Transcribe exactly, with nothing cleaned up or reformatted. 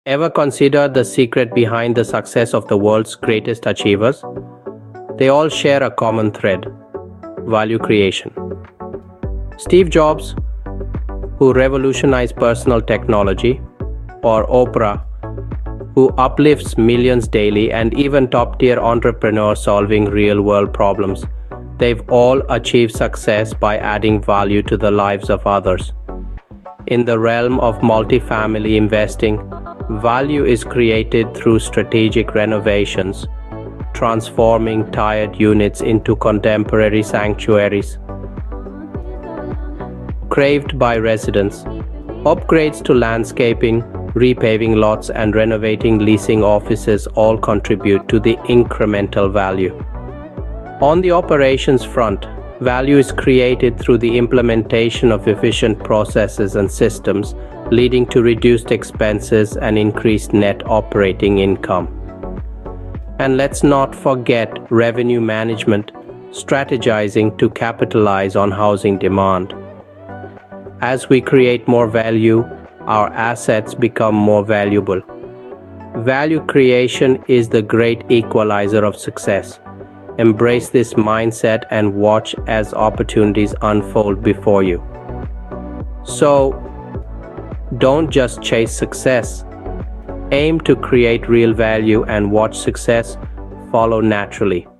Ever considered the secret behind the success of the world's greatest achievers? They all share a common thread: value creation. Steve Jobs, who revolutionized personal technology, or Oprah, who uplifts millions daily, and even top-tier entrepreneurs solving real-world problems, they've all achieved success by adding value to the lives of others. In the realm of multifamily investing, value is created through strategic renovations, transforming tired units into contemporary sanctuaries. Craved by residents, upgrades to landscaping, repaving lots, and renovating leasing offices all contribute to the incremental value. On the operations front, value is created through the implementation of efficient processes and systems, leading to reduced expenses and increased net operating income. And let's not forget revenue management, strategizing to capitalize on housing demand. As we create more value, our assets become more valuable. Value creation is the great equalizer of success. Embrace this mindset and watch as opportunities unfold before you. So, don't just chase success. Aim to create real value and watch success follow naturally.